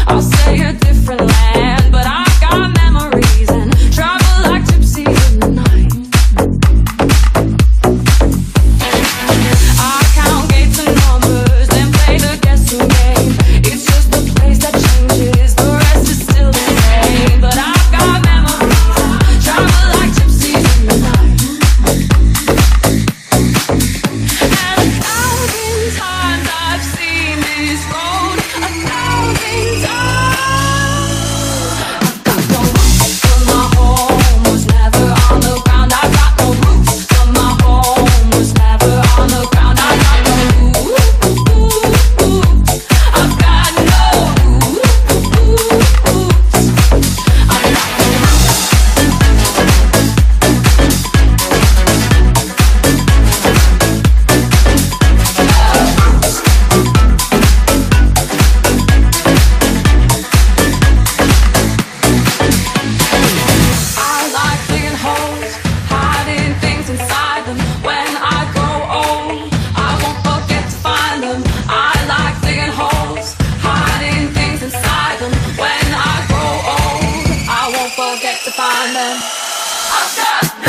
I'll say a different land, but I've got memories and travel like gypsies in the night. I count gates and numbers, then play the guessing game. It's just the place that changes, the rest is still the same. But I've got memories and travel like gypsies in the night. And 1,000 times I've seen this road, 1,000 times. I've got no roots, but my home was never on the ground. I've got no roots, but my home was never on the ground. I've got no roots. I've got no roots. I've got no I like digging holes, hiding things inside them. When I grow old, I won't forget to find them. I like digging holes, hiding things inside them. When I grow old, I won't forget to find them. I've got